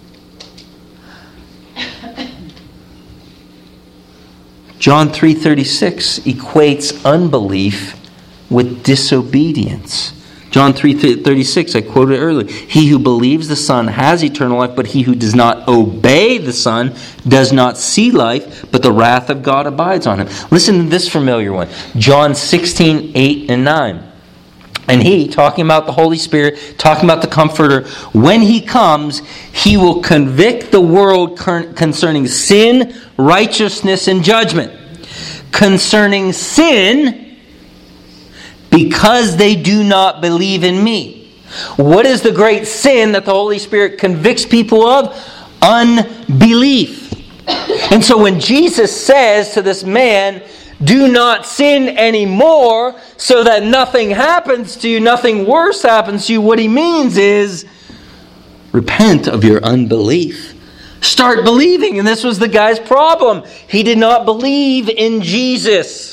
John 3:36 equates unbelief with disobedience. John 3:36, I quoted earlier. He who believes the Son has eternal life, but he who does not obey the Son does not see life, but the wrath of God abides on him. Listen to this familiar one. John 16:8 and 9. And he, talking about the Holy Spirit, talking about the Comforter, when he comes, he will convict the world concerning sin, righteousness, and judgment. Concerning sin, because they do not believe in me. What is the great sin that the Holy Spirit convicts people of? Unbelief. And so when Jesus says to this man, do not sin anymore so that nothing happens to you, nothing worse happens to you, what he means is repent of your unbelief. Start believing. And this was the guy's problem. He did not believe in Jesus.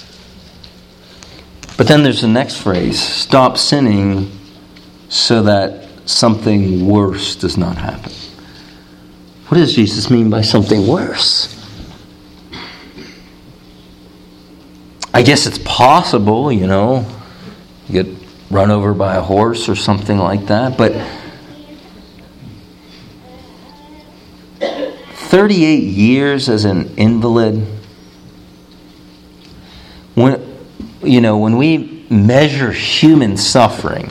But then there's the next phrase, stop sinning so that something worse does not happen. What does Jesus mean by something worse? I guess it's possible, you get run over by a horse or something like that. But 38 years as an invalid, when we measure human suffering,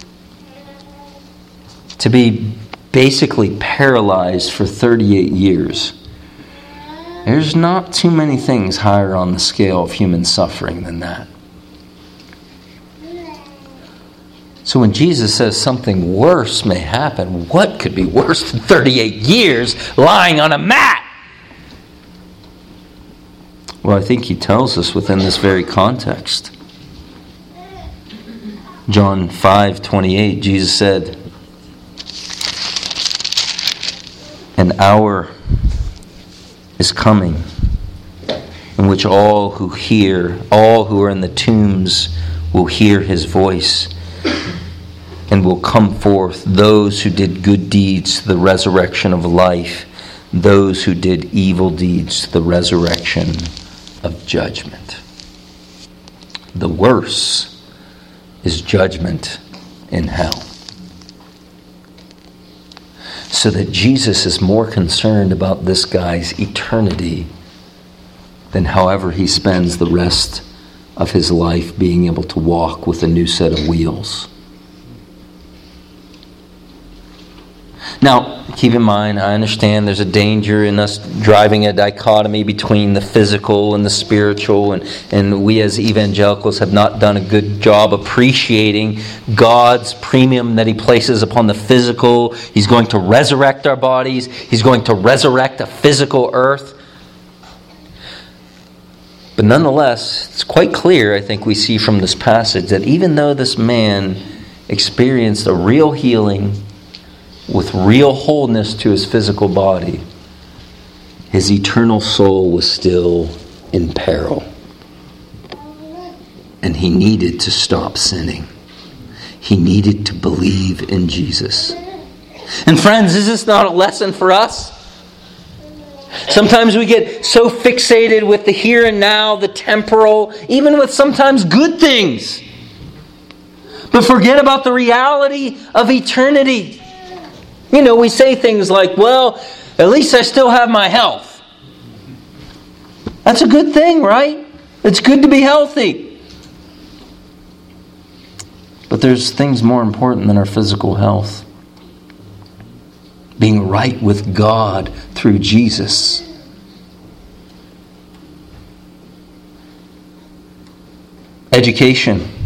to be basically paralyzed for 38 years, there's not too many things higher on the scale of human suffering than that. So when Jesus says something worse may happen, what could be worse than 38 years lying on a mat? Well, I think he tells us within this very context. John 5:28, Jesus said, "An hour is coming in which all who are in the tombs will hear his voice, and will come forth, those who did good deeds to the resurrection of life, those who did evil deeds to the resurrection of judgment." The worse is judgment in hell. So that Jesus is more concerned about this guy's eternity than however he spends the rest of his life being able to walk with a new set of wheels. Now, keep in mind, I understand there's a danger in us driving a dichotomy between the physical and the spiritual, and we as evangelicals have not done a good job appreciating God's premium that he places upon the physical. He's going to resurrect our bodies. He's going to resurrect a physical earth. But nonetheless, it's quite clear, I think we see from this passage, that even though this man experienced a real healing with real wholeness to his physical body, his eternal soul was still in peril. And he needed to stop sinning. He needed to believe in Jesus. And friends, is this not a lesson for us? Sometimes we get so fixated with the here and now, the temporal, even with sometimes good things, but forget about the reality of eternity. We say things like, well, at least I still have my health. That's a good thing, right? It's good to be healthy. But there's things more important than our physical health. Being right with God through Jesus. Education.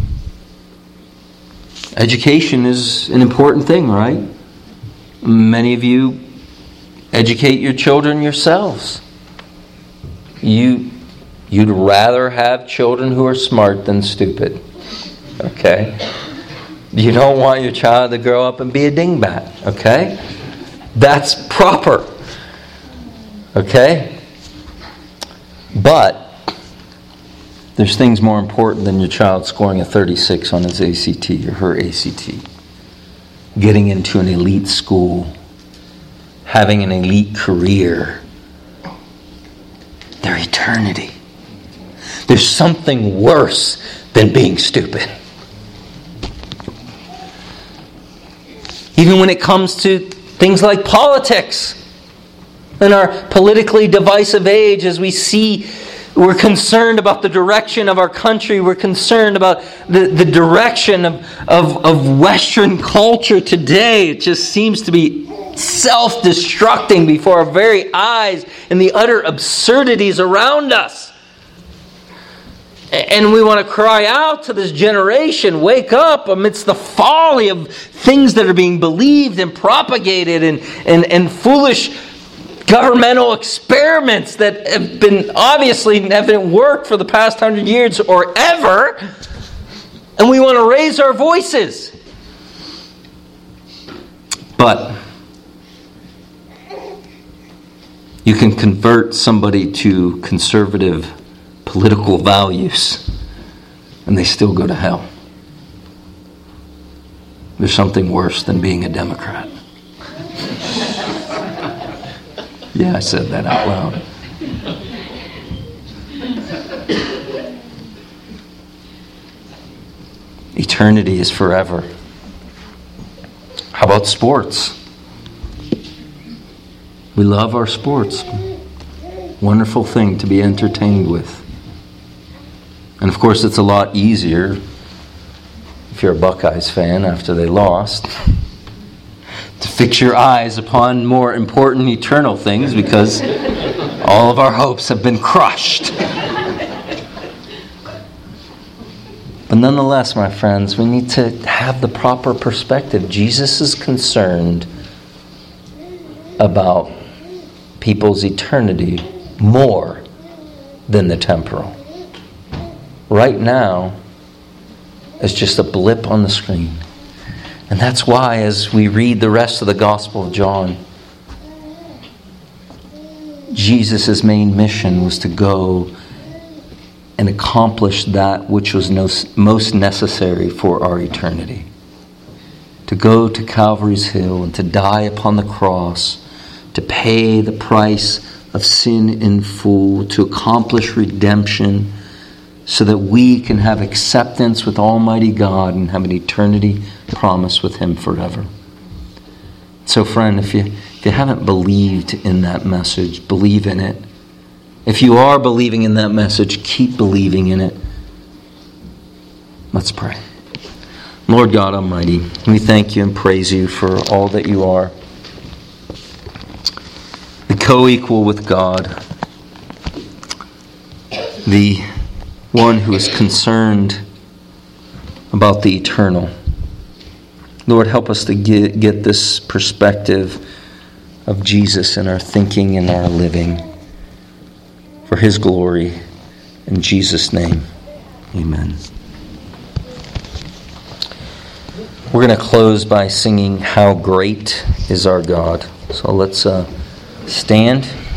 Education is an important thing, right? Many of you educate your children yourselves. You'd rather have children who are smart than stupid. Okay? You don't want your child to grow up and be a dingbat. Okay? That's proper. Okay? But there's things more important than your child scoring a 36 on his ACT or her ACT. Getting into an elite school, having an elite career, their eternity. There's something worse than being stupid. Even when it comes to things like politics, in our politically divisive age, as we see, we're concerned about the direction of our country. We're concerned about the direction of Western culture today. It just seems to be self-destructing before our very eyes and the utter absurdities around us. And we want to cry out to this generation, wake up amidst the folly of things that are being believed and propagated and foolish governmental experiments that have been obviously haven't worked for the past 100 years or ever. And we want to raise our voices. But you can convert somebody to conservative political values and they still go to hell. There's something worse than being a Democrat. Yeah, I said that out loud. eternity is forever. How about sports? We love our sports. Wonderful thing to be entertained with. And of course, it's a lot easier if you're a Buckeyes fan after they lost to fix your eyes upon more important eternal things because all of our hopes have been crushed. But nonetheless, my friends, we need to have the proper perspective. Jesus is concerned about people's eternity more than the temporal. Right now is just a blip on the screen. And that's why, as we read the rest of the Gospel of John, Jesus' main mission was to go and accomplish that which was most necessary for our eternity. To go to Calvary's Hill and to die upon the cross, to pay the price of sin in full, to accomplish redemption, so that we can have acceptance with Almighty God and have an eternity promise with Him forever. So friend, if you haven't believed in that message, believe in it. If you are believing in that message, keep believing in it. Let's pray. Lord God Almighty, we thank you and praise you for all that you are. The co-equal with God. The one who is concerned about the eternal. Lord, help us to get this perspective of Jesus in our thinking and our living. For His glory, in Jesus' name, amen. We're going to close by singing How Great Is Our God. So let's stand.